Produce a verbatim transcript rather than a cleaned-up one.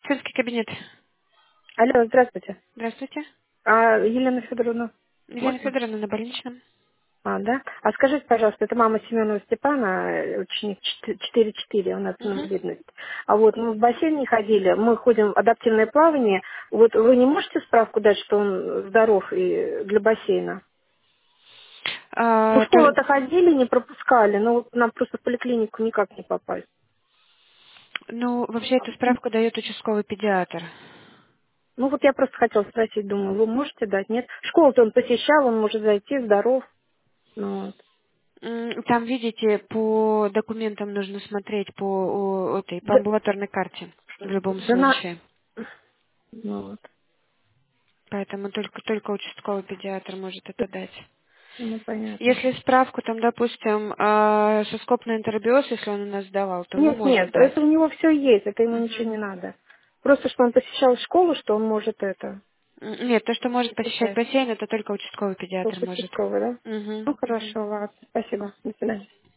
Медицинский кабинет. Алло, здравствуйте. Здравствуйте. А, Елена Федоровна, Елена можно? Федоровна на больничном. А, да? А скажите, пожалуйста, это мама Семенова Степана, э, ученик четыре четыре, у нас Угу. инвалидность. А вот мы в бассейн не ходили, мы ходим в адаптивное плавание. Вот вы не можете справку дать, что он здоров и для бассейна? Ну, в А, то- школу-то ходили, не пропускали, но вот нам просто в поликлинику никак не попасть. ну, вообще эту справку дает участковый педиатр. Ну, вот я просто хотела спросить, думаю, вы можете дать, нет? Школу-то он посещал, он может зайти, здоров. Ну, вот. М, Там, видите, по документам нужно смотреть по о, этой, по Да, амбулаторной карте в любом да на... случае. Ну, вот. Поэтому только, только участковый педиатр может это дать. Ну, понятно. Если справку, там, допустим, а, соскопный энтеробиоз, если он у нас сдавал, то мы Нет, можем нет, дать. это у него все есть, это ему ничего Мгм. не надо. Просто, что он посещал школу, что он может это М, Нет, то, что может посещать посещать. бассейн, это только участковый педиатр Только может. участковый, да? Угу. Ну, хорошо, ладно. Спасибо. До свидания.